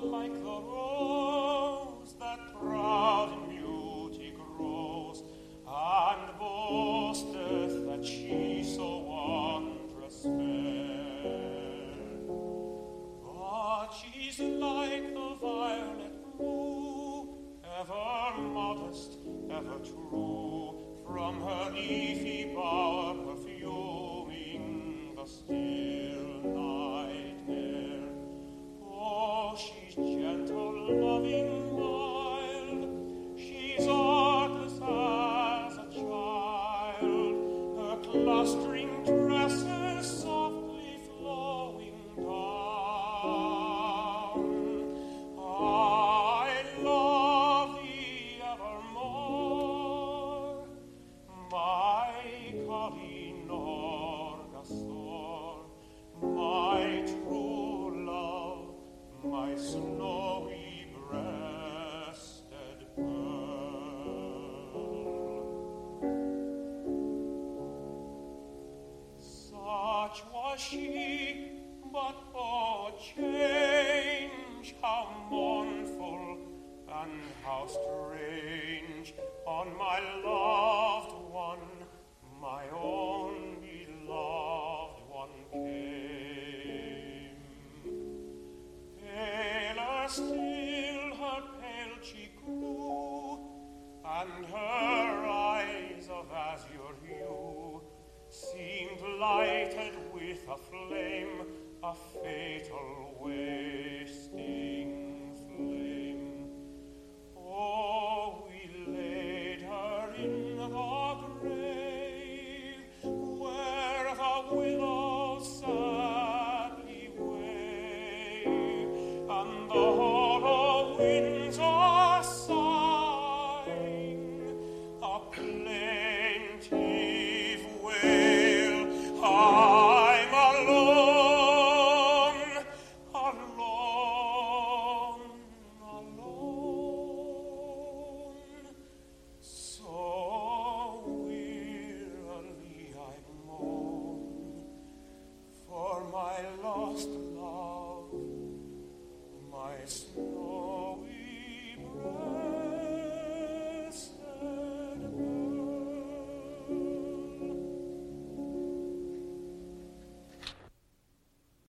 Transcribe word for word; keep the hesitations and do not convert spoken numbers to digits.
like the rose that proud in beauty grows, and boasteth that she so wondrous fair. But she's like the violet blue, ever modest, ever true, from her leafy bower perfuming the still night air. Oh, she's gentle, loving, mild, she's artless as a child, her clustering tresses softly flowing down. I love thee evermore, my Colleen Orgastor, my true love, my snowy breasted pearl. Such was she, but oh, change, how mournful and how strange, on my loved one, my own beloved one came. Paler still her pale cheek grew, and her eyes of azure hue seemed lighted with a flame, a fatal wasting flame. Oh, we laid her in the grave, where the willows sadly wave, and the hollow winds are sighing a plaintive wail. I'm alone, alone, alone. So wearily I moan for my lost love, my